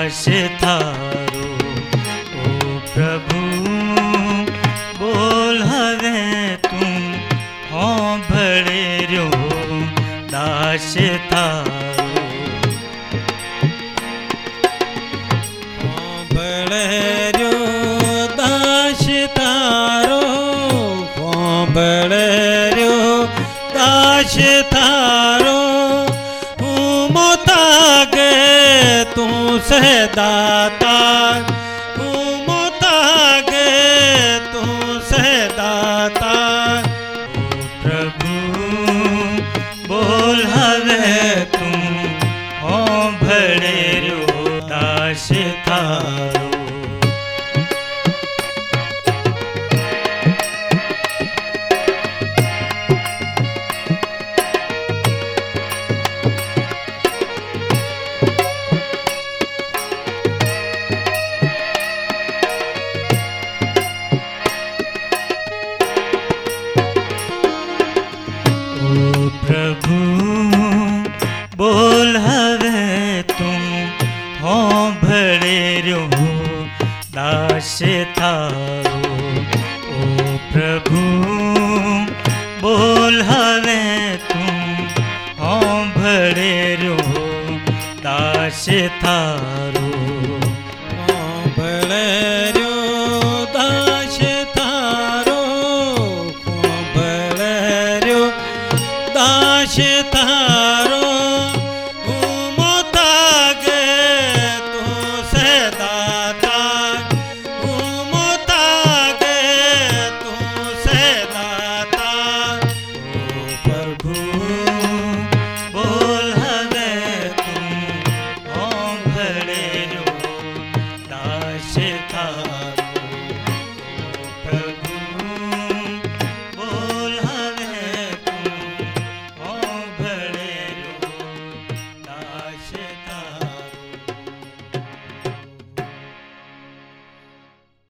दास थारो ओ प्रभु बोल हवे तुम हो भड़े रो दास थारो हो भड़े रो दास थारो हो भड़े रो दास थारो तू से दाता मोतागे तू से दाता प्रभु बोल हवे तुम हो भड़े रो दास थारो प्रभु बोल हवे तुम हो भड़े रो दास थारो ओ प्रभु बोल हवे तुम हो भड़े रो दास थारो